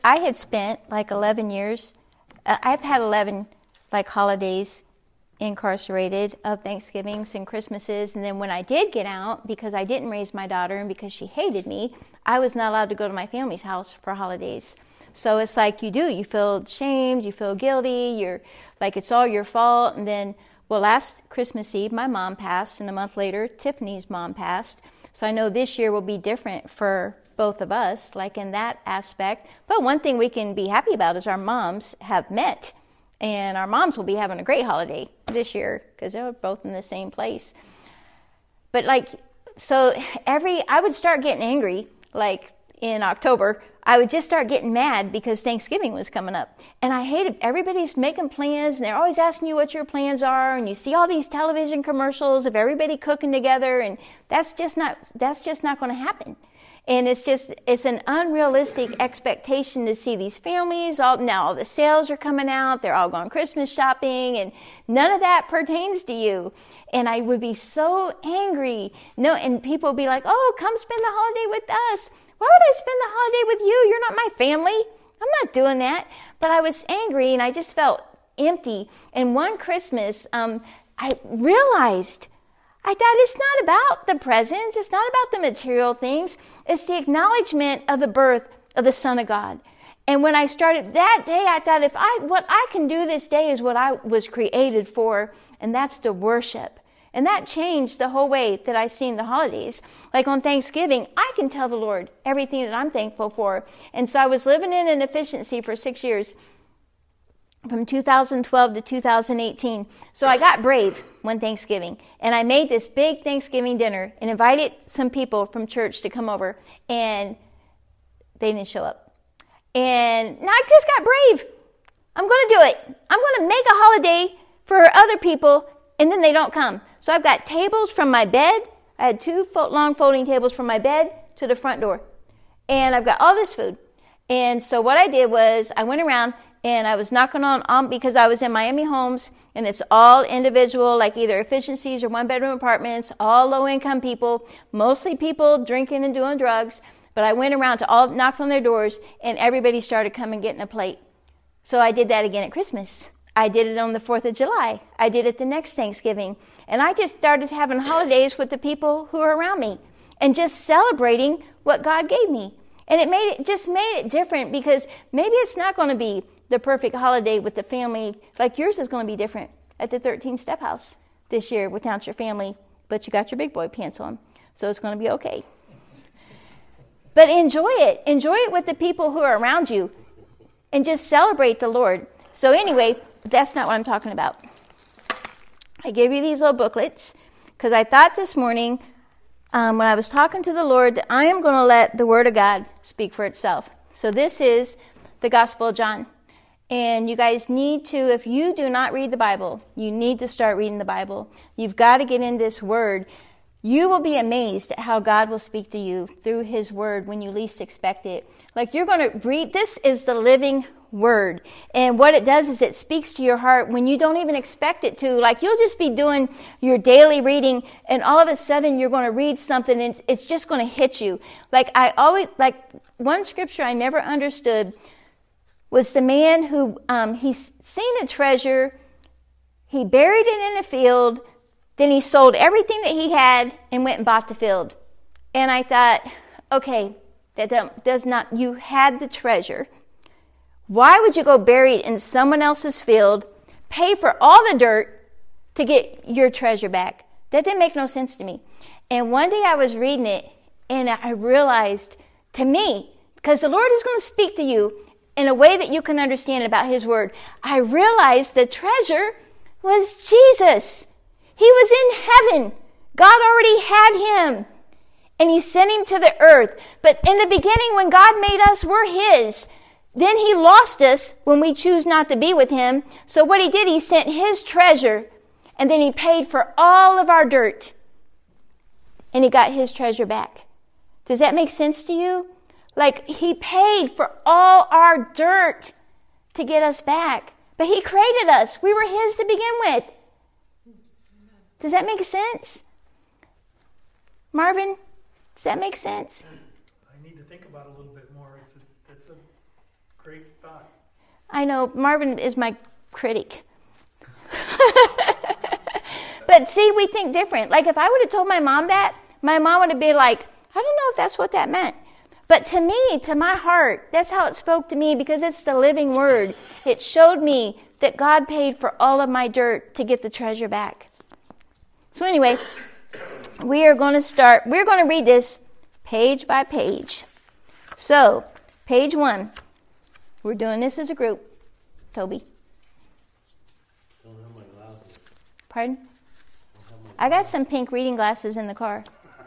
I had spent like 11 years, I've had 11 like holidays incarcerated of Thanksgivings and Christmases. And then when I did get out, because I didn't raise my daughter and because she hated me, I was not allowed to go to my family's house for holidays. So it's like you feel shamed, you feel guilty, you're like it's all your fault. And then, well, last Christmas Eve, my mom passed, and a month later, Tiffany's mom passed. So I know this year will be different for both of us, like in that aspect. But one thing we can be happy about is our moms have met, and our moms will be having a great holiday this year because they're both in the same place. But like, so I would start getting angry, like in October. I would just start getting mad because Thanksgiving was coming up. And I hated everybody's making plans, and they're always asking you what your plans are, and you see all these television commercials of everybody cooking together, and that's just not going to happen. And it's an unrealistic expectation to see these families. Now all the sales are coming out. They're all going Christmas shopping, and none of that pertains to you. And I would be so angry. No, and people would be like, "Oh, come spend the holiday with us." Why would I spend the holiday with you? You're not my family. I'm not doing that. But I was angry, and I just felt empty. And one Christmas, I realized, I thought it's not about the presents. It's not about the material things. It's the acknowledgement of the birth of the Son of God. And when I started that day, I thought what I can do this day is what I was created for, and that's to worship. And that changed the whole way that I seen the holidays. Like on Thanksgiving, I can tell the Lord everything that I'm thankful for. And so I was living in an efficiency for 6 years, from 2012 to 2018. So I got brave one Thanksgiving, and I made this big Thanksgiving dinner and invited some people from church to come over, and they didn't show up. And now I just got brave. I'm going to do it. I'm going to make a holiday for other people, and then they don't come. So I've got tables from my bed. I had 2 long folding tables from my bed to the front door. And I've got all this food. And so what I did was I went around and I was knocking on because I was in Miami Homes, and it's all individual, like either efficiencies or one-bedroom apartments, all low-income people, mostly people drinking and doing drugs. But I went around to all, knocked on their doors, and everybody started coming getting a plate. So I did that again at Christmas. I did it on the 4th of July. I did it the next Thanksgiving. And I just started having holidays with the people who are around me and just celebrating what God gave me. And it just made it different, because maybe it's not going to be the perfect holiday with the family. Like yours is going to be different at the 13-step house this year without your family, but you got your big boy pants on. So it's going to be okay. But enjoy it. Enjoy it with the people who are around you and just celebrate the Lord. So anyway, that's not what I'm talking about. I gave you these little booklets because I thought this morning when I was talking to the Lord that I am going to let the Word of God speak for itself. So this is the Gospel of John. And you guys need to, if you do not read the Bible, you need to start reading the Bible. You've got to get in this Word. You will be amazed at how God will speak to you through His Word when you least expect it. Like you're going to read, this is the living Word. And what it does is it speaks to your heart when you don't even expect it to. Like you'll just be doing your daily reading, and all of a sudden you're going to read something and it's just going to hit you. Like one scripture I never understood was the man who, he's seen a treasure, he buried it in a field, then he sold everything that he had and went and bought the field. And I thought, okay, you had the treasure. Why would you go bury it in someone else's field, pay for all the dirt to get your treasure back? That didn't make no sense to me. And one day I was reading it, and I realized, to me, because the Lord is going to speak to you in a way that you can understand about His Word, I realized the treasure was Jesus. He was in heaven. God already had Him, and He sent Him to the earth. But in the beginning, when God made us, we're His. Then He lost us when we choose not to be with Him. So what He did, He sent His treasure, and then He paid for all of our dirt, and He got His treasure back. Does that make sense to you? Like He paid for all our dirt to get us back. But He created us. We were His to begin with. Does that make sense? Marvin, does that make sense? I need to think about it a little bit more. It's a Great thought. I know, Marvin is my critic. But see, we think different. Like if I would have told my mom that, my mom would have been like, I don't know if that's what that meant. But to me, to my heart, that's how it spoke to me because it's the living word. It showed me that God paid for all of my dirt to get the treasure back. So anyway, we're going to read this page by page. So, page 1. We're doing this as a group. Toby. Don't have my glasses. Pardon? I got some pink reading glasses in the car.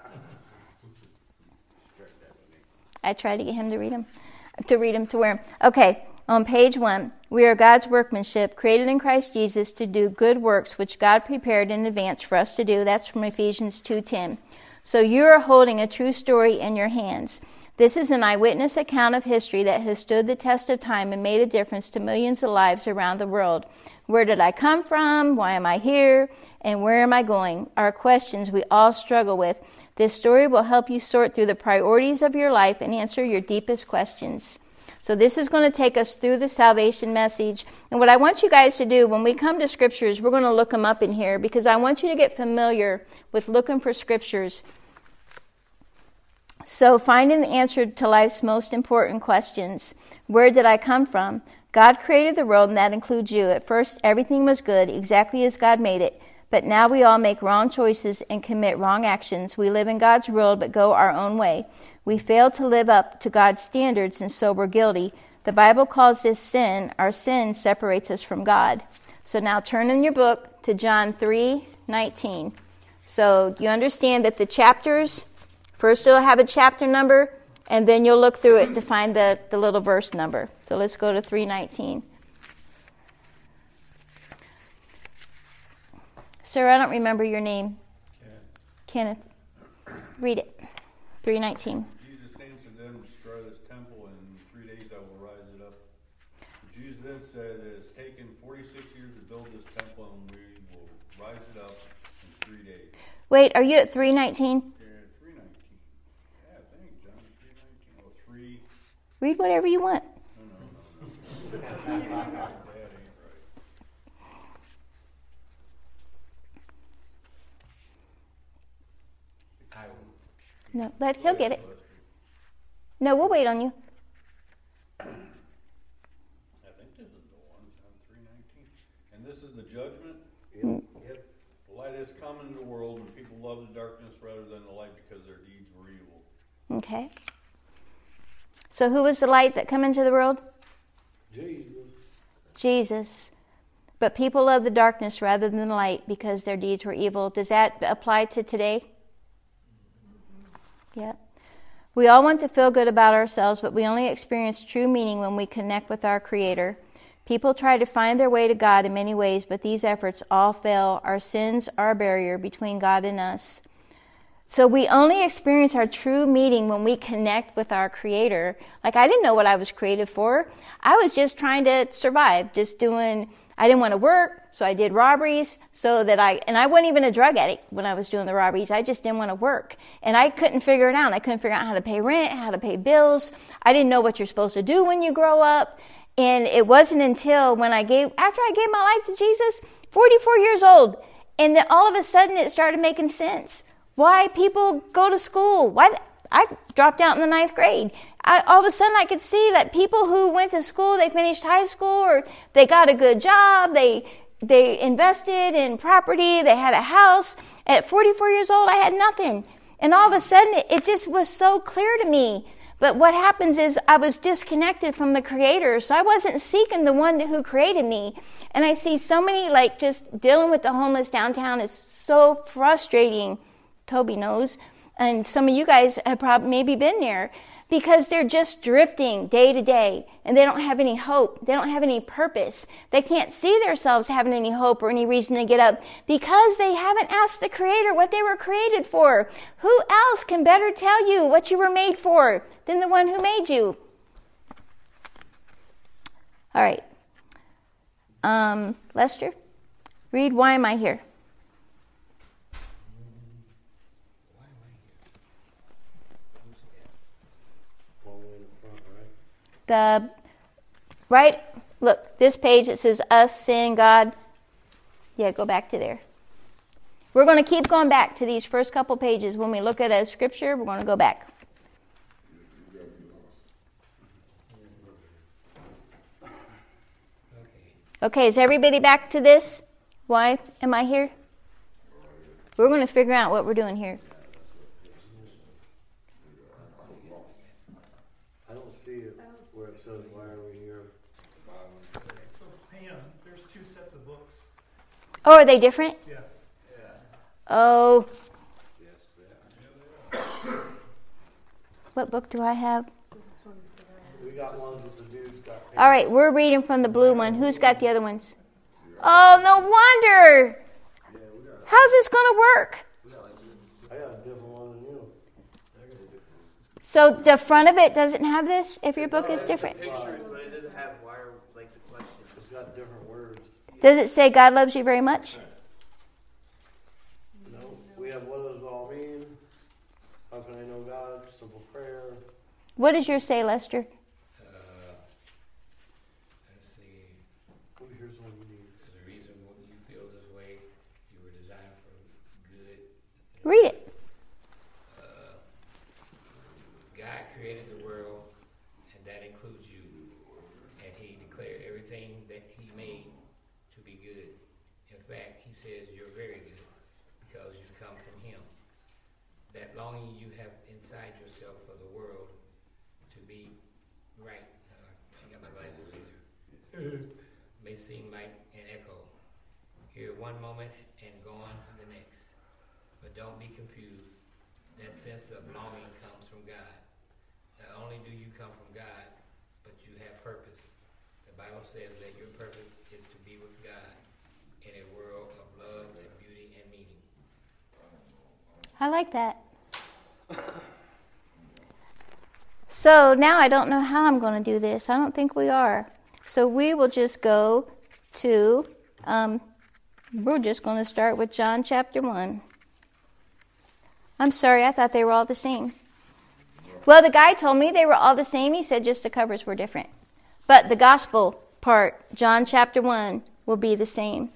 I tried to get him to wear them. Okay, on page 1, we are God's workmanship, created in Christ Jesus to do good works, which God prepared in advance for us to do. That's from Ephesians 2:10. So you are holding a true story in your hands. This is an eyewitness account of history that has stood the test of time and made a difference to millions of lives around the world. Where did I come from? Why am I here? And where am I going? Are questions we all struggle with. This story will help you sort through the priorities of your life and answer your deepest questions. So this is going to take us through the salvation message. And what I want you guys to do when we come to scriptures, we're going to look them up in here because I want you to get familiar with looking for scriptures. So finding the answer to life's most important questions. Where did I come from? God created the world and that includes you. At first, everything was good, exactly as God made it. But now we all make wrong choices and commit wrong actions. We live in God's world but go our own way. We fail to live up to God's standards and so we're guilty. The Bible calls this sin. Our sin separates us from God. So now turn in your book to John 3:19. So you understand that the chapters, first it'll have a chapter number and then you'll look through it to find the little verse number. So let's go to 3:19. Sir, I don't remember your name. Kenneth. Read it. 3:19. Jesus answered them, destroy this temple, and in 3 days I will rise it up. Jesus then said, it has taken 46 years to build this temple, and we will rise it up in 3 days. Wait, are you at 3:19? Yeah, 3:19. Yeah, I think, John, 3:19. Oh, 3. Read whatever you want. No. That ain't right. No, he'll get it. No, we'll wait on you. I think this is the one, John 3:19. And this is the judgment. Yep. The light has come into the world, and people love the darkness rather than the light because their deeds were evil. Okay. So who was the light that come into the world? Jesus. But people love the darkness rather than the light because their deeds were evil. Does that apply to today? Yeah. We all want to feel good about ourselves, but we only experience true meaning when we connect with our Creator. People try to find their way to God in many ways, but these efforts all fail. Our sins are a barrier between God and us. So we only experience our true meaning when we connect with our Creator. Like, I didn't know what I was created for. I was just trying to survive, I didn't want to work, so I did robberies and I wasn't even a drug addict when I was doing the robberies. I just didn't want to work. And I couldn't figure it out. I couldn't figure out how to pay rent, how to pay bills. I didn't know what you're supposed to do when you grow up. And it wasn't until after I gave my life to Jesus, 44 years old, and then all of a sudden it started making sense. Why people go to school. Why I dropped out in the 9th grade. All of a sudden I could see that people who went to school, they finished high school or they got a good job, they invested in property, they had a house. At 44 years old, I had nothing. And all of a sudden it just was so clear to me. But what happens is I was disconnected from the Creator, so I wasn't seeking the one who created me. And I see so many, just dealing with the homeless downtown is so frustrating. Toby knows. And some of you guys have probably maybe been there. Because they're just drifting day to day and they don't have any hope. They don't have any purpose. They can't see themselves having any hope or any reason to get up because they haven't asked the Creator what they were created for. Who else can better tell you what you were made for than the one who made you? All right. Lester, read Why Am I Here? right? Look, this page, it says us, sin, God. Yeah, go back to there. We're going to keep going back to these first couple pages. When we look at a scripture, we're going to go back. Okay, is everybody back to this? Why am I here? We're going to figure out what we're doing here. I don't see it where it says, why are we here? So, hang on. There's two sets of books. Oh, are they different? Yeah. Oh, Yes, they are. what book do I have? We got ones that the dude's got. All right, we're reading from the blue one. Who's got the other ones? Oh, no wonder. How's this going to work? I got a different one than you. So the front of it doesn't have this if your book is different? Pictures, but it doesn't have wire like the questions. It's got different words. Does it say God loves you very much? No, we have what does it all mean? How can I know God? Simple prayer. What does yours say, Lester? Let's see. Oh, here's one you need. There's a reason why you feel this way. You were designed for good. Read it. God created the world, and that includes you. And He declared everything that He made to be good. In fact, He says you're very good because you've come from Him. That longing you have inside yourself for the world to be right. I got my glasses either. May seem like an echo. Here one moment and gone the next. But don't be confused. That sense of longing comes from God. Not only do you come from God, but you have purpose. The Bible says that your purpose is to be with God in a world of love and beauty and meaning. I like that. So now I don't know how I'm going to do this. I don't think we are. So we will just go to, we're just going to start with John chapter 1. I'm sorry, I thought they were all the same. Well, the guy told me they were all the same. He said just the covers were different. But the gospel part, John chapter 1, will be the same.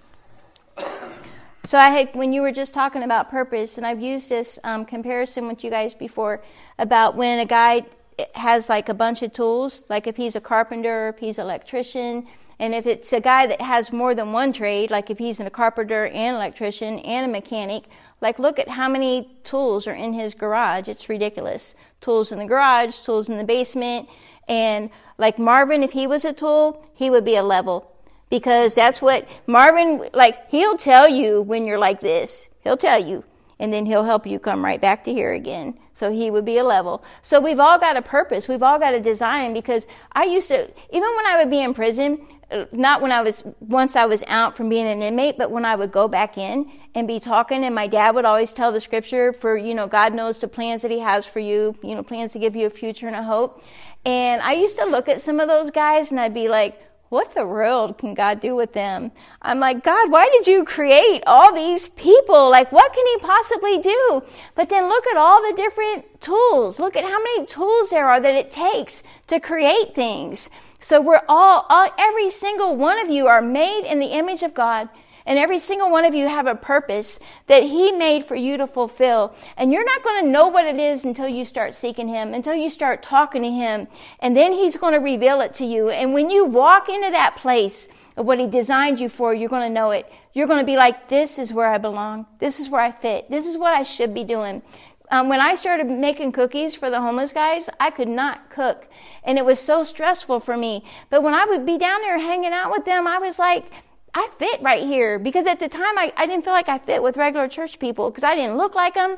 So when you were just talking about purpose, and I've used this comparison with you guys before about when a guy has like a bunch of tools, like if he's a carpenter, if he's an electrician, and if it's a guy that has more than one trade, like if he's a carpenter and electrician and a mechanic, like look at how many tools are in his garage. It's ridiculous. Tools in the garage, tools in the basement, and like Marvin, if he was a tool, he would be a level. Because that's what Marvin, like, he'll tell you when you're like this. He'll tell you. And then he'll help you come right back to here again. So he would be a level. So we've all got a purpose. We've all got a design. Because I used to, even when I would be in prison, not once I was out from being an inmate, but when I would go back in and be talking, and my dad would always tell the scripture for, God knows the plans that He has for you, plans to give you a future and a hope. And I used to look at some of those guys and I'd be like, what the world can God do with them? I'm like, God, why did you create all these people? Like, what can He possibly do? But then look at all the different tools. Look at how many tools there are that it takes to create things. So we're every single one of you are made in the image of God. And every single one of you have a purpose that He made for you to fulfill. And you're not going to know what it is until you start seeking Him, until you start talking to Him. And then He's going to reveal it to you. And when you walk into that place of what He designed you for, you're going to know it. You're going to be like, this is where I belong. This is where I fit. This is what I should be doing. When I started making cookies for the homeless guys, I could not cook. And it was so stressful for me. But when I would be down there hanging out with them, I was like, I fit right here. Because at the time, I didn't feel like I fit with regular church people because I didn't look like them.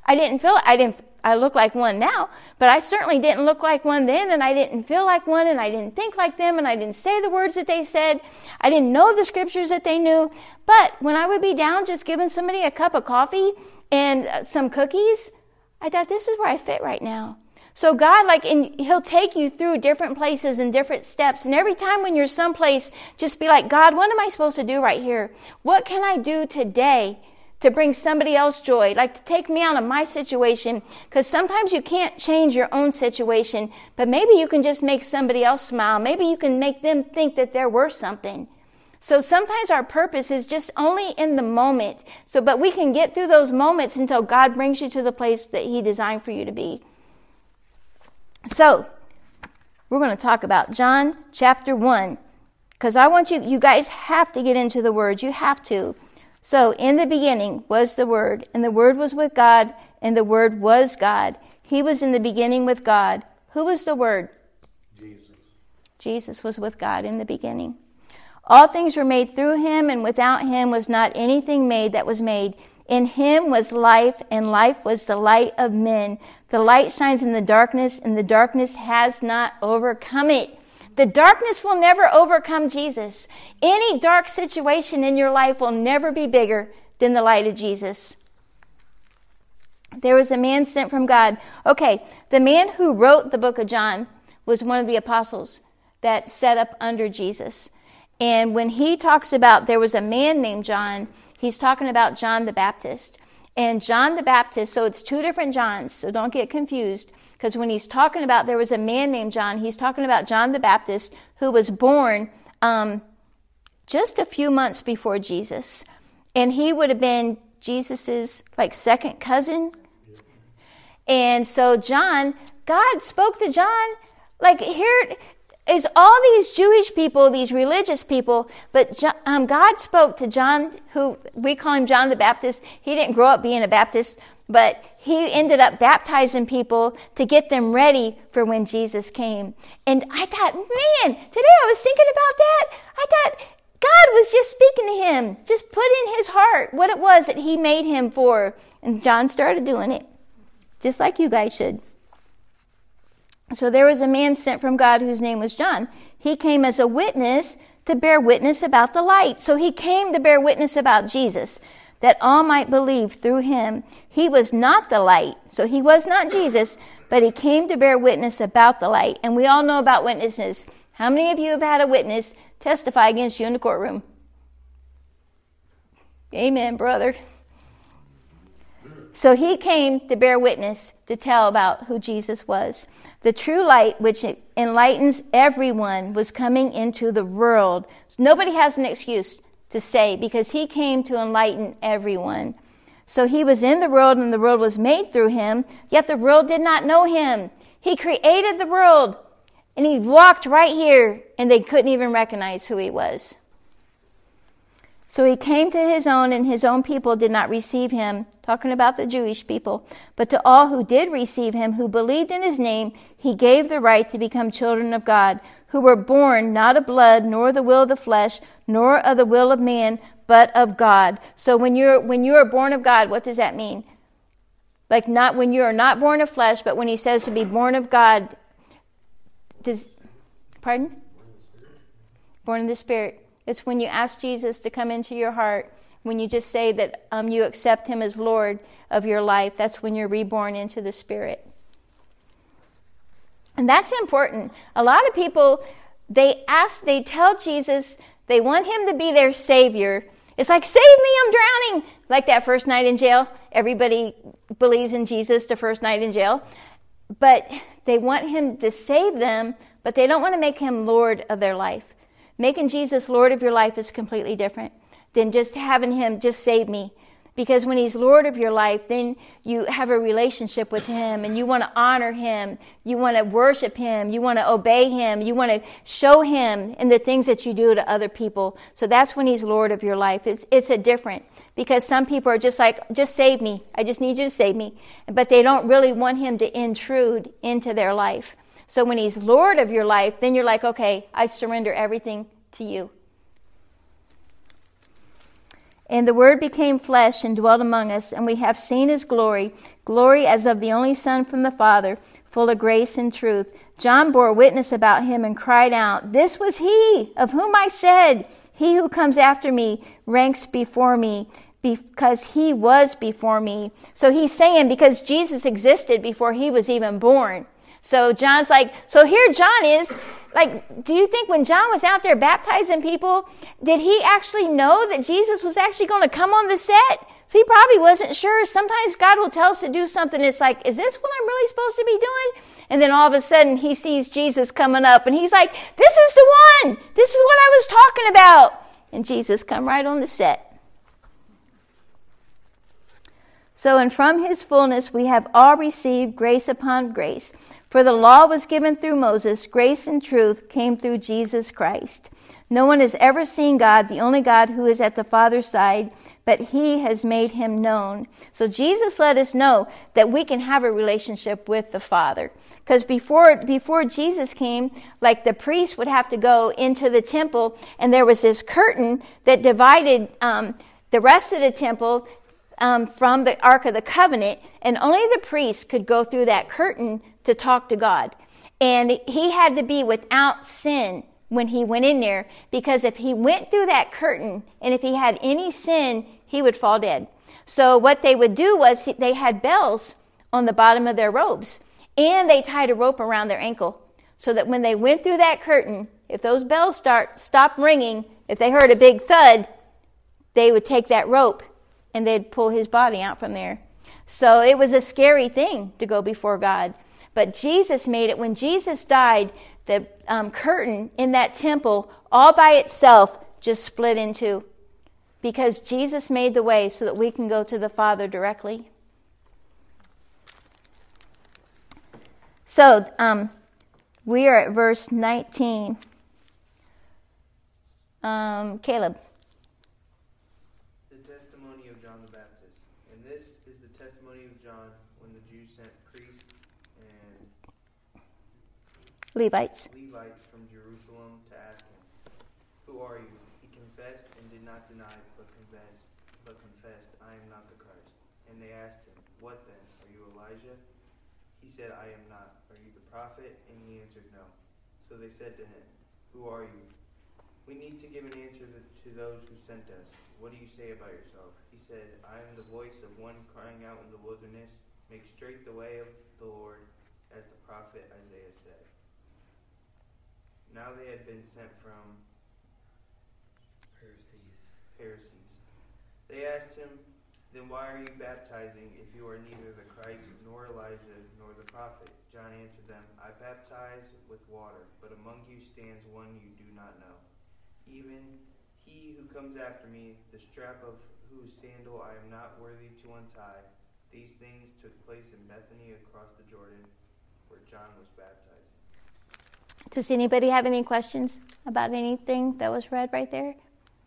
I look like one now, but I certainly didn't look like one then, and I didn't feel like one, and I didn't think like them, and I didn't say the words that they said. I didn't know the scriptures that they knew. But when I would be down just giving somebody a cup of coffee and some cookies, I thought, this is where I fit right now. So God, He'll take you through different places and different steps. And every time when you're someplace, just be like, God, what am I supposed to do right here? What can I do today to bring somebody else joy, like to take me out of my situation, because sometimes you can't change your own situation, but maybe you can just make somebody else smile. Maybe you can make them think that they're worth something. So sometimes our purpose is just only in the moment. But we can get through those moments until God brings you to the place that He designed for you to be. So we're going to talk about John chapter 1, because I want you guys have to get into the Word. You have to. So in the beginning was the Word, and the Word was with God, and the Word was God. He was in the beginning with God. Who was the Word? Jesus. Jesus was with God in the beginning. All things were made through Him, and without Him was not anything made that was made. In Him was life, and life was the light of men. The light shines in the darkness, and the darkness has not overcome it. The darkness will never overcome Jesus. Any dark situation in your life will never be bigger than the light of Jesus. There was a man sent from God. Okay, the man who wrote the book of John was one of the apostles that set up under Jesus. And when he talks about there was a man named John, he's talking about John the Baptist. And John the Baptist, so it's two different Johns, so don't get confused. Because when he's talking about there was a man named John, he's talking about John the Baptist, who was born just a few months before Jesus. And he would have been Jesus's second cousin. And so John, God spoke to John, here is all these Jewish people, these religious people, but God spoke to John, who we call him John the Baptist. He didn't grow up being a Baptist, but he ended up baptizing people to get them ready for when Jesus came. And I thought, man, today I was thinking about that. I thought God was just speaking to him, just put in his heart what it was that He made him for. And John started doing it, just like you guys should. So there was a man sent from God whose name was John. He came as a witness to bear witness about the light. So he came to bear witness about Jesus, that all might believe through him. He was not the light, so he was not Jesus, but he came to bear witness about the light. And we all know about witnesses. How many of you have had a witness testify against you in the courtroom? Amen, brother. So he came to bear witness, to tell about who Jesus was. The true light, which enlightens everyone, was coming into the world. So nobody has an excuse to say, because he came to enlighten everyone. So he was in the world, and the world was made through him, yet the world did not know him. He created the world, and he walked right here, and they couldn't even recognize who he was. So he came to his own, and his own people did not receive him, talking about the Jewish people. But to all who did receive him, who believed in his name, he gave the right to become children of God, who were born not of blood, nor the will of the flesh, nor of the will of man, but of God. So when you are born of God, what does that mean? Not when you are not born of flesh, but when he says to be born of God, pardon? Born in the Spirit. It's when you ask Jesus to come into your heart, when you just say that you accept him as Lord of your life. That's when you're reborn into the Spirit. And that's important. A lot of people, they tell Jesus they want him to be their Savior. It's like, save me, I'm drowning. Like that first night in jail. Everybody believes in Jesus the first night in jail. But they want him to save them, but they don't want to make him Lord of their life. Making Jesus Lord of your life is completely different than just having him just save me. Because when he's Lord of your life, then you have a relationship with him, and you want to honor him, you want to worship him, you want to obey him, you want to show him in the things that you do to other people. So that's when he's Lord of your life. It's a different, because some people are just like, just save me. I just need you to save me. But they don't really want him to intrude into their life. So when he's Lord of your life, then you're like, okay, I surrender everything to you. And the Word became flesh and dwelt among us, and we have seen his glory, glory as of the only Son from the Father, full of grace and truth. John bore witness about him and cried out, this was he of whom I said, he who comes after me ranks before me, because he was before me. So he's saying because Jesus existed before he was even born. So John's like, so here John is, do you think when John was out there baptizing people, did he actually know that Jesus was actually going to come on the set? So he probably wasn't sure. Sometimes God will tell us to do something. It's like, is this what I'm really supposed to be doing? And then all of a sudden he sees Jesus coming up and he's like, this is the one. This is what I was talking about. And Jesus come right on the set. So, and from his fullness we have all received grace upon grace. For the law was given through Moses, grace and truth came through Jesus Christ. No one has ever seen God, the only God who is at the Father's side, but he has made him known. So Jesus let us know that we can have a relationship with the Father. Because before Jesus came, like the priest would have to go into the temple, and there was this curtain that divided the rest of the temple from the Ark of the Covenant, and only the priest could go through that curtain to talk to God. And he had to be without sin when he went in there, because if he went through that curtain and if he had any sin, he would fall dead. So what they would do was they had bells on the bottom of their robes, and they tied a rope around their ankle, so that when they went through that curtain, if those bells stopped ringing, if they heard a big thud, they would take that rope and they'd pull his body out from there. So it was a scary thing to go before God. But Jesus made it. When Jesus died, the curtain in that temple, all by itself, just split in two. Because Jesus made the way so that we can go to the Father directly. So, we are at verse 19. Caleb. Levites from Jerusalem to ask him, "Who are you?" He confessed and did not deny, but confessed, "I am not the Christ." And they asked him, "What then? Are you Elijah?" He said, "I am not." "Are you the prophet?" And he answered, "No." So they said to him, "Who are you?" "We need to give an answer to those who sent us. What do you say about yourself?" He said, "I am the voice of one crying out in the wilderness, make straight the way of the Lord, as the prophet Isaiah said." Now they had been sent from Pharisees. They asked him, "Then why are you baptizing if you are neither the Christ, nor Elijah, nor the prophet?" John answered them, "I baptize with water, but among you stands one you do not know, even he who comes after me, the strap of whose sandal I am not worthy to untie." These things took place in Bethany across the Jordan, where John was baptizing. Does anybody have any questions about anything that was read right there?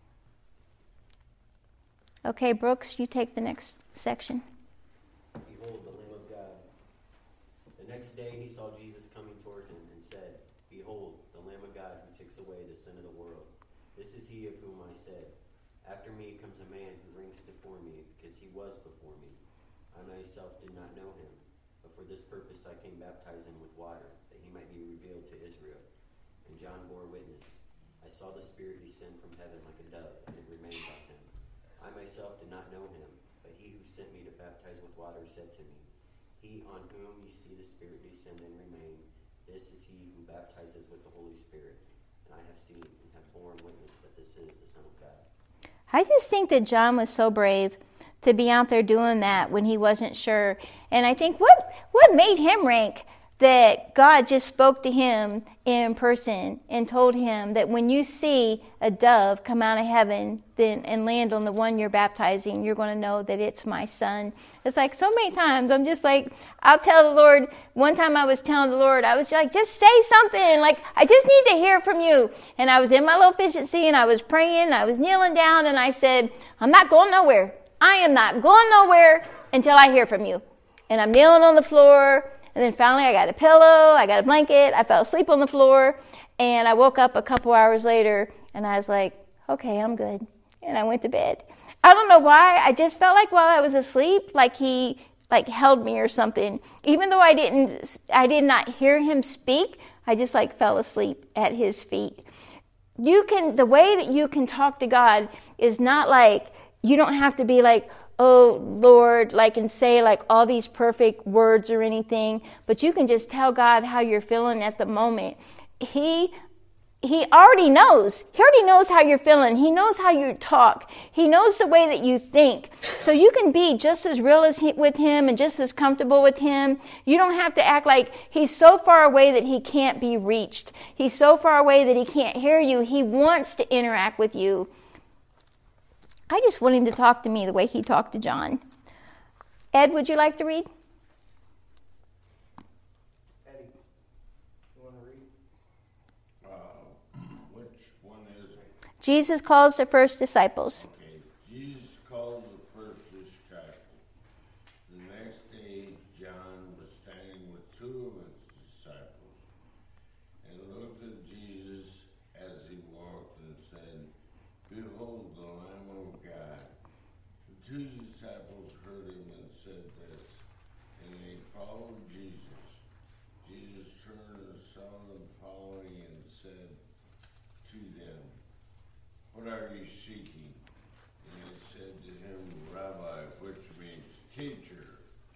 Okay, Brooks, you take the next section. Behold, the Lamb of God. The next day he saw Jesus coming toward him and said, "Behold, the Lamb of God who takes away the sin of the world. This is he of whom I said, after me comes a man who ranks before me, because he was before me. I myself did not know him, but for this purpose I came baptizing with water, that he might be revealed to Israel." And John bore witness. "I saw the Spirit descend from heaven like a dove, and it remained on him. I myself did not know him, but he who sent me to baptize with water said to me, He on whom you see the Spirit descend and remain, this is he who baptizes with the Holy Spirit. And I have seen and have borne witness that this is the Son of God." I just think that John was so brave to be out there doing that when he wasn't sure. And I think what made him rank that God just spoke to him in person and told him that when you see a dove come out of heaven and land on the one you're baptizing, you're going to know that it's my son. It's like so many times I'm just like, I'll tell the Lord. One time I was telling the Lord, I was like, just say something. Like, I just need to hear from you. And I was in my little efficiency and I was praying. I was kneeling down and I said, I'm not going nowhere. I am not going nowhere until I hear from you. And I'm kneeling on the floor. And then finally I got a pillow, I got a blanket, I fell asleep on the floor, and I woke up a couple hours later, and I was like, okay, I'm good. And I went to bed. I don't know why, I just felt like while I was asleep, like he held me or something. Even though I did not hear him speak, I just fell asleep at his feet. The way that you can talk to God is not like, you don't have to be like, oh Lord, and say all these perfect words or anything, but you can just tell God how you're feeling at the moment. He He already knows. He already knows how you're feeling. He knows how you talk. He knows the way that you think. So you can be just as real with him and just as comfortable with him. You don't have to act like he's so far away that he can't be reached. He's so far away that he can't hear you. He wants to interact with you. I just want him to talk to me the way he talked to John. Ed, would you like to read? Eddie, you want to read? Which one is it? Jesus calls the first disciples. Okay, Jesus called the first disciple. The next day, John was standing with two of his disciples and looked at Jesus as he walked and said, "Behold the Lamb of God." The two disciples heard him and said this, and they followed Jesus. Jesus turned and saw them following and said to them, "What are you seeking?" And they said to him, "Rabbi," which means teacher.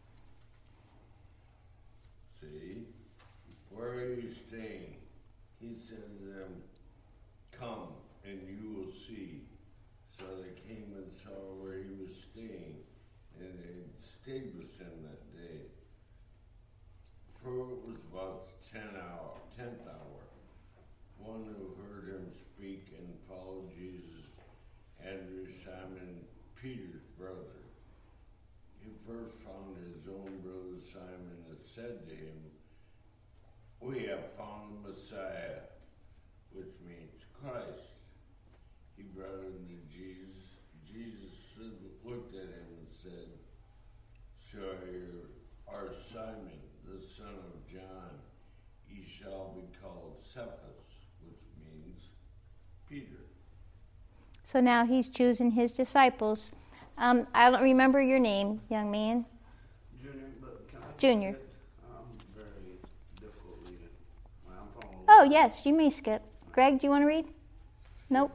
See, "Where are you staying?" He said to them, "Come and you will see." So they came and saw where he was staying, and they stayed with him that day. For it was about the 10th hour. One who heard him speak and followed Jesus, Andrew, Simon Peter's brother. He first found his own brother Simon and said to him, "We have found the Messiah," which means Christ. He brought him to Jesus. Jesus looked at him and said, "So you are Simon, the son of John. Ye shall be called Cephas," which means Peter. So now he's choosing his disciples. I don't remember your name, young man. Junior, but can I Junior. skip? Very difficult reading. I'm following. Oh, yes, you may skip. Greg, do you want to read? Nope.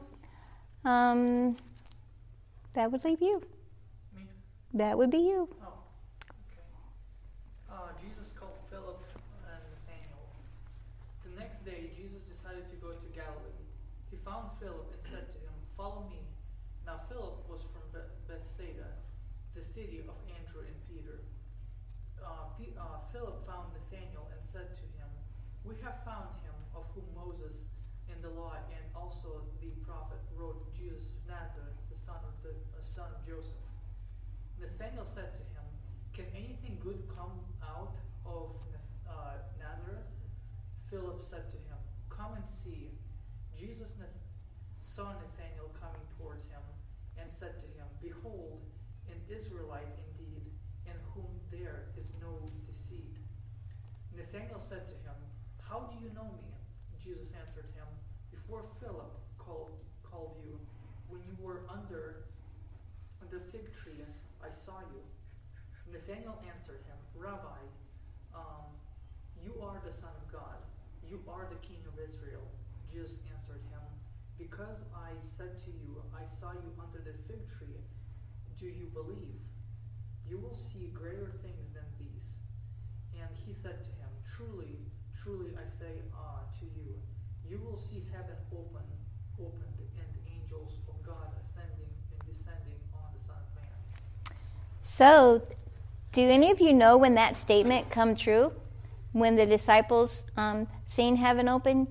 That would leave you. Me? That would be you. Oh, okay. Jesus called Philip and Nathanael. The next day, Jesus decided to go to Galilee. He found Philip and said to him, "Follow me." Now Philip was from Bethsaida, the city of Andrew and Peter. Philip found Nathanael and said to him, "We have found him of whom Moses in the law and also the prophet wrote, Jesus of Nazareth, the son of Joseph." Nathanael said to him, "Can anything good come out of Nazareth?" Philip said to him, "Come and see." Jesus saw Nathanael coming towards him and said to him, "Behold, an Israelite indeed, in whom there is no deceit." Nathanael said to him, "How do you know me?" Jesus answered him, "Before Philip called you, when you were under the fig tree, I saw you." Nathanael answered him, "Rabbi, you are the Son of God. You are the King of Israel." Jesus answered him, "Because I said to you, I saw you under the fig tree, do you believe? You will see greater things than these." And he said to him, "Truly, truly, I say to you, you will see heaven opened, and angels of God ascending and descending on the Son of Man." So, do any of you know when that statement come true? When the disciples seen heaven open?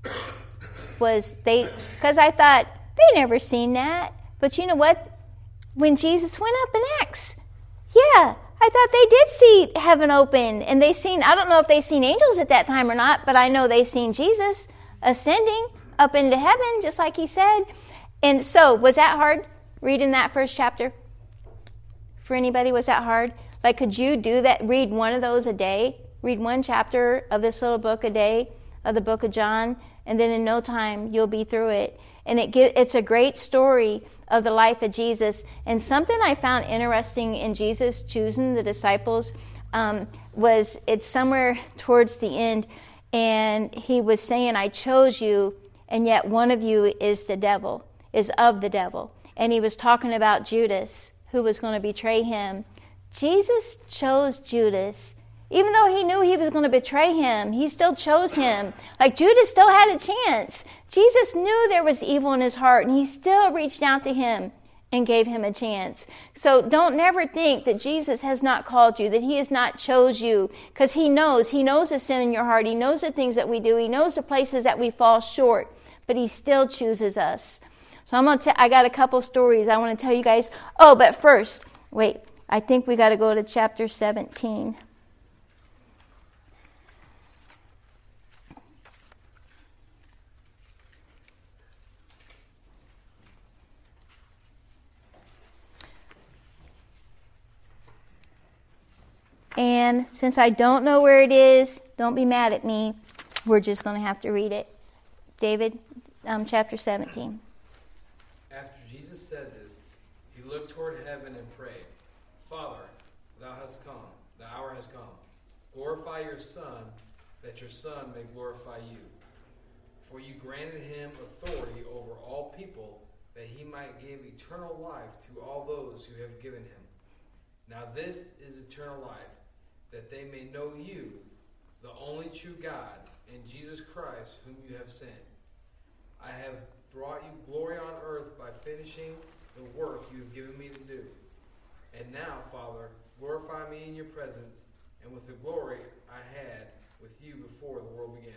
Because I thought, they never seen that. But you know what? When Jesus went up in Acts, yeah, I thought they did see heaven open. And they seen, I don't know if they seen angels at that time or not, but I know they seen Jesus ascending up into heaven, just like he said. And so, was that hard, reading that first chapter? For anybody, was that hard? Like, could you do that, read one of those a day? Read one chapter of this little book a day, of the book of John, and then in no time, you'll be through it. And it's a great story of the life of Jesus. And something I found interesting in Jesus choosing the disciples was it's somewhere towards the end, and he was saying, "I chose you, and yet one of you is the devil, is of the devil." And he was talking about Judas, who was going to betray him. Jesus chose Judas, Even though he knew he was going to betray him, he still chose him. Like Judas still had a chance. Jesus knew there was evil in his heart, and he still reached out to him and gave him a chance. So don't never think that Jesus has not called you, that he has not chose you, because he knows the sin in your heart. He knows the things that we do. He knows the places that we fall short, but he still chooses us. So I got a couple stories I want to tell you guys. Oh, but first, wait, I think we got to go to chapter 17. And since I don't know where it is, don't be mad at me. We're just going to have to read it. David, chapter 17. After Jesus said this, he looked toward heaven and prayed, Father, thou hast come, the hour has come. Glorify your Son, that your Son may glorify you. For you granted him authority over all people, that he might give eternal life to all those who have given him. Now this is eternal life, that they may know you, the only true God, and Jesus Christ, whom you have sent. I have brought you glory on earth by finishing the work you have given me to do. And now, Father, glorify me in your presence, and with the glory I had with you before the world began.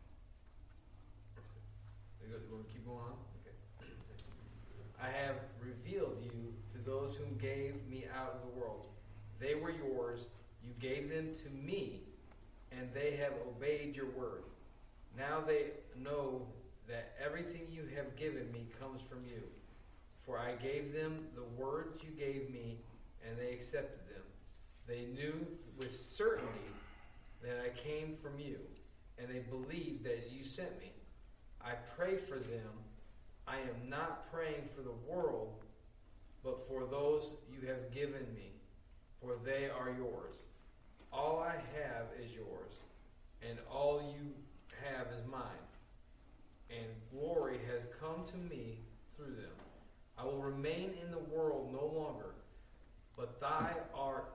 You want to keep going on? Okay. I have revealed you to those whom gave me out of the world. They were yours. You gave them to me, and they have obeyed your word. Now they know that everything you have given me comes from you. For I gave them the words you gave me, and they accepted them. They knew with certainty that I came from you, and they believed that you sent me. I pray for them. I am not praying for the world, but for those you have given me, for they are yours. All I have is yours, and all you have is mine, and glory has come to me through them. I will remain in the world no longer, but thou art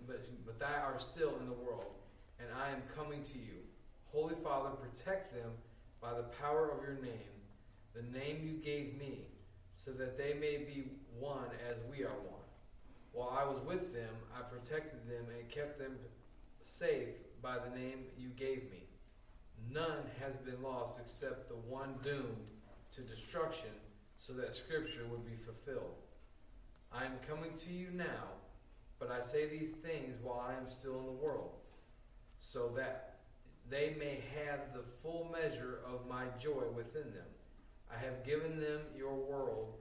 still in the world, and I am coming to you. Holy Father, protect them by the power of your name, the name you gave me, so that they may be one as we are one. While I was with them, I protected them and kept them safe by the name you gave me. None has been lost except the one doomed to destruction, so that Scripture would be fulfilled. I am coming to you now, but I say these things while I am still in the world, so that they may have the full measure of my joy within them. I have given them your word,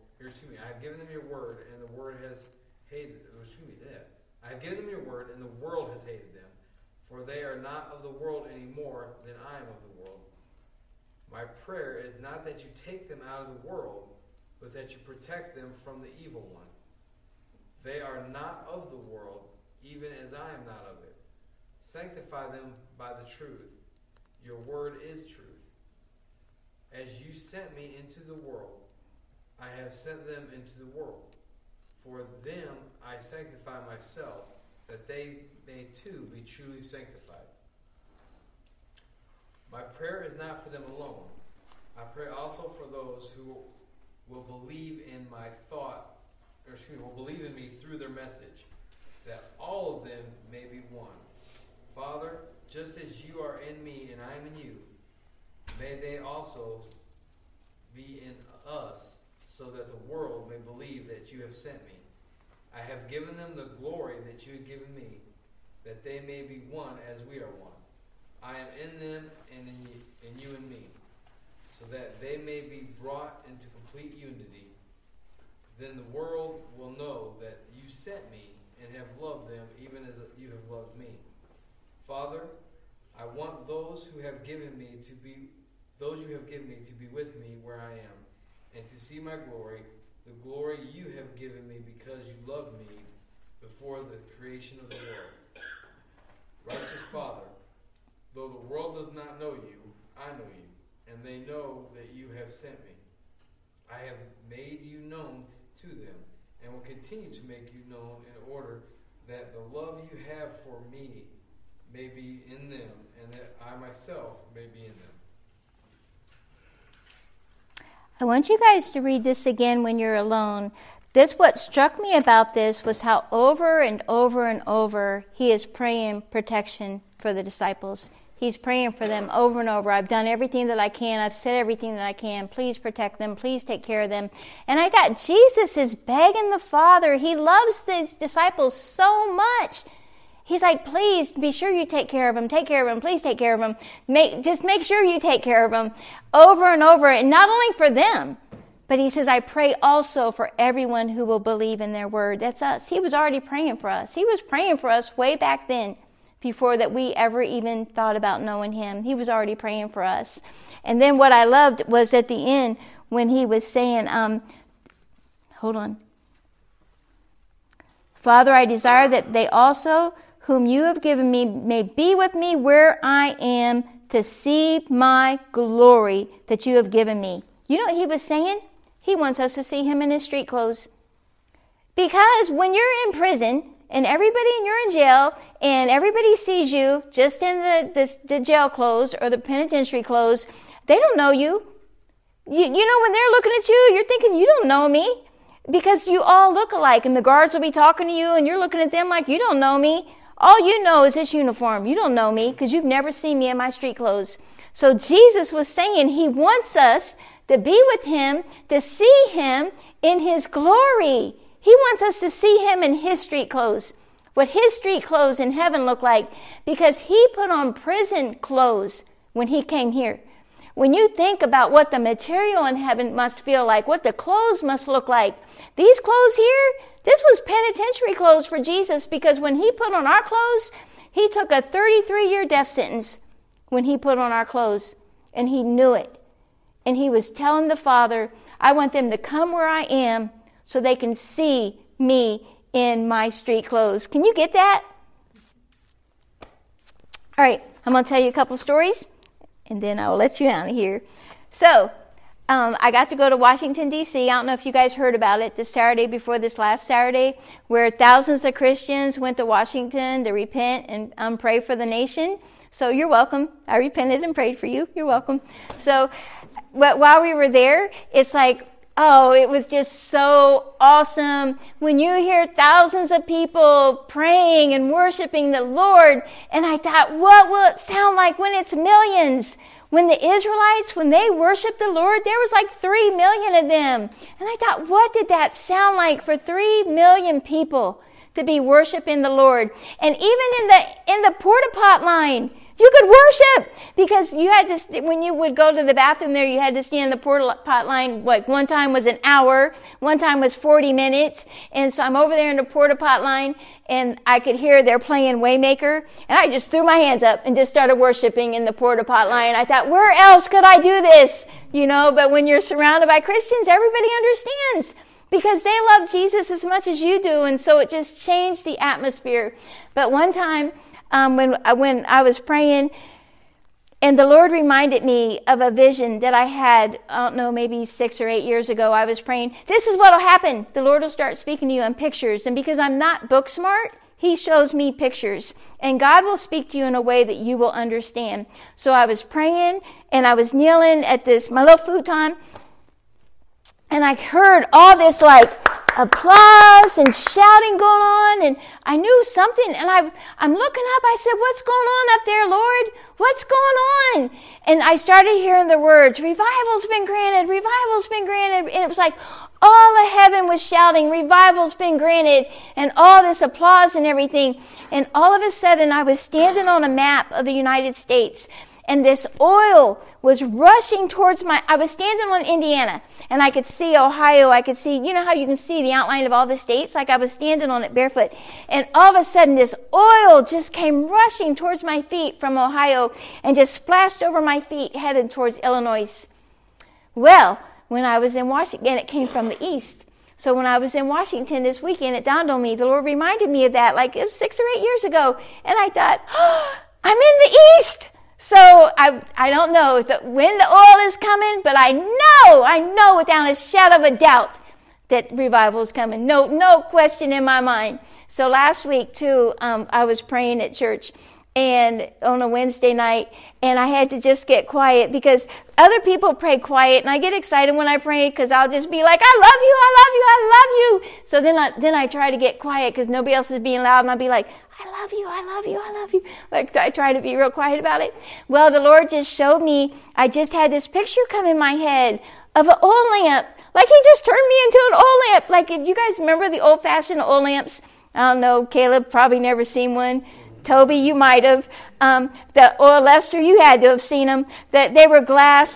and the word has hated them. I have given them your word, and the world has hated them, for they are not of the world any more than I am of the world. My prayer is not that you take them out of the world, but that you protect them from the evil one. They are not of the world, even as I am not of it. Sanctify them by the truth. Your word is truth. As you sent me into the world, I have sent them into the world. For them I sanctify myself, that they may too be truly sanctified. My prayer is not for them alone. I pray also for those who will believe in me through their message, that all of them may be one. Father, just as you are in me and I am in you, may they also be in us, so that the world may believe that you have sent me. I have given them the glory that you have given me, that they may be one as we are one. I am in them and in you and me, so that they may be brought into complete unity. Then the world will know that you sent me and have loved them even as you have loved me. Father, I want those you have given me to be with me where I am, and to see my glory, the glory you have given me because you loved me before the creation of the world. Righteous Father, though the world does not know you, I know you, and they know that you have sent me. I have made you known to them, and will continue to make you known in order that the love you have for me may be in them, and that I myself may be in them. I want you guys to read this again when you're alone. What struck me about this was how over and over and over he is praying protection for the disciples. He's praying for them over and over. I've done everything that I can. I've said everything that I can. Please protect them. Please take care of them. And I thought, Jesus is begging the Father. He loves these disciples so much. He's like, please be sure you take care of them. Take care of them. Please take care of them. Just make sure you take care of them over and over. And not only for them, but he says, I pray also for everyone who will believe in their word. That's us. He was already praying for us. He was praying for us way back then, before that we ever even thought about knowing him. He was already praying for us. And then what I loved was at the end when he was saying, hold on. Father, I desire that they also, whom you have given me, may be with me where I am, to see my glory that you have given me. You know what he was saying? He wants us to see him in his street clothes. Because when you're in prison and you're in jail and everybody sees you just in the jail clothes or the penitentiary clothes, they don't know you. You know, when they're looking at you, you're thinking, you don't know me, because you all look alike, and the guards will be talking to you and you're looking at them like, you don't know me. All you know is this uniform. You don't know me because you've never seen me in my street clothes. So Jesus was saying he wants us to be with him, to see him in his glory. He wants us to see him in his street clothes, what his street clothes in heaven look like, because he put on prison clothes when he came here. When you think about what the material in heaven must feel like, what the clothes must look like, these clothes here, this was penitentiary clothes for Jesus, because when he put on our clothes, he took a 33-year death sentence when he put on our clothes, and he knew it. And he was telling the Father, I want them to come where I am so they can see me in my street clothes. Can you get that? All right, I'm going to tell you a couple stories, and then I will let you out of here. So, I got to go to Washington, D.C. I don't know if you guys heard about it, this Saturday before this last Saturday, where thousands of Christians went to Washington to repent and pray for the nation. So you're welcome. I repented and prayed for you. You're welcome. So while we were there, it's like, oh, it was just so awesome when you hear thousands of people praying and worshiping the Lord. And I thought, what will it sound like when it's millions? When the Israelites, when they worshiped the Lord, there was like 3 million of them. And I thought, what did that sound like for 3 million people to be worshiping the Lord? And even in the porta pot line, you could worship, because you had to, when you would go to the bathroom there, you had to stand in the porta pot line. Like one time was an hour, one time was 40 minutes. And so I'm over there in the porta pot line, and I could hear they're playing Waymaker, and I just threw my hands up and just started worshiping in the porta pot line. I thought, where else could I do this? You know, but when you're surrounded by Christians, everybody understands, because they love Jesus as much as you do, and so it just changed the atmosphere. But one time, when I was praying, and the Lord reminded me of a vision that I had, I don't know, maybe 6 or 8 years ago. I was praying, this is what will happen. The Lord will start speaking to you in pictures. And because I'm not book smart, he shows me pictures. And God will speak to you in a way that you will understand. So I was praying, and I was kneeling at my little futon, and I heard all this like applause and shouting going on, and I knew something, and I'm looking up. I said, what's going on up there, Lord? What's going on? And I started hearing the words, revival's been granted, revival's been granted. And it was like all of heaven was shouting, revival's been granted, and all this applause and everything. And all of a sudden, I was standing on a map of the United States, and this oil was rushing towards I was standing on Indiana, and I could see Ohio. I could see, you know how you can see the outline of all the states? Like I was standing on it barefoot. And all of a sudden, this oil just came rushing towards my feet from Ohio and just splashed over my feet, headed towards Illinois. Well, when I was in Washington, it came from the east. So when I was in Washington this weekend, it dawned on me, the Lord reminded me of that, like it was 6 or 8 years ago. And I thought, oh, I'm in the east. So I don't know when the oil is coming, but I know without a shadow of a doubt that revival is coming. No question in my mind. So last week too, I was praying at church, and on a Wednesday night, and I had to just get quiet because other people pray quiet, and I get excited when I pray because I'll just be like, I love you, I love you, I love you. So then I try to get quiet because nobody else is being loud, and I'll be like, I love you, I love you, I love you. Like I try to be real quiet about it. Well, the Lord just showed me, I just had this picture come in my head of an oil lamp. Like he just turned me into an oil lamp. Like if you guys remember the old-fashioned oil lamps, I don't know, Caleb probably never seen one. Toby, you might have. Or Lester, you had to have seen them. That they were glass.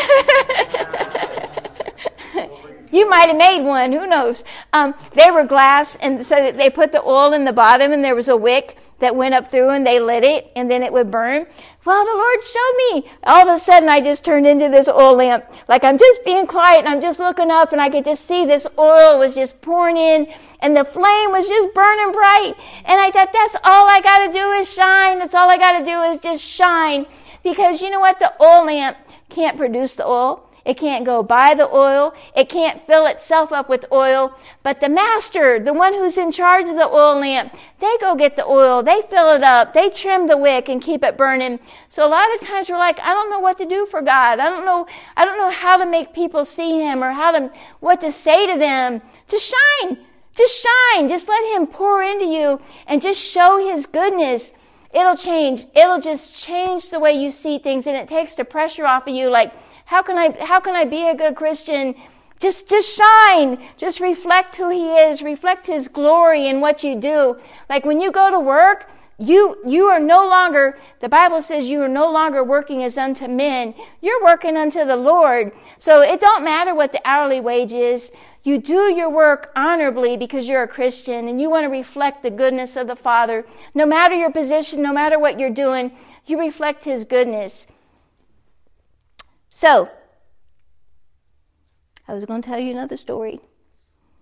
You might have made one. Who knows? They were glass, and so that they put the oil in the bottom, and there was a wick that went up through, and they lit it, and then it would burn. Well, the Lord showed me. All of a sudden, I just turned into this oil lamp. Like I'm just being quiet, and I'm just looking up, and I could just see this oil was just pouring in, and the flame was just burning bright. And I thought, that's all I got to do is shine. That's all I got to do is just shine. Because you know what? The oil lamp can't produce the oil. It can't go buy the oil. It can't fill itself up with oil. But the master, the one who's in charge of the oil lamp, they go get the oil. They fill it up. They trim the wick and keep it burning. So a lot of times we're like, I don't know what to do for God. I don't know how to make people see him or what to say to them. Just shine. Just shine. Just let him pour into you and just show his goodness. It'll change. It'll just change the way you see things, and it takes the pressure off of you. Like, how can I be a good Christian? Just shine. Just reflect who he is. Reflect his glory in what you do. Like when you go to work, you are no longer, the Bible says you are no longer working as unto men. You're working unto the Lord. So it don't matter what the hourly wage is. You do your work honorably because you're a Christian and you want to reflect the goodness of the Father. No matter your position, no matter what you're doing, you reflect his goodness. So, I was going to tell you another story.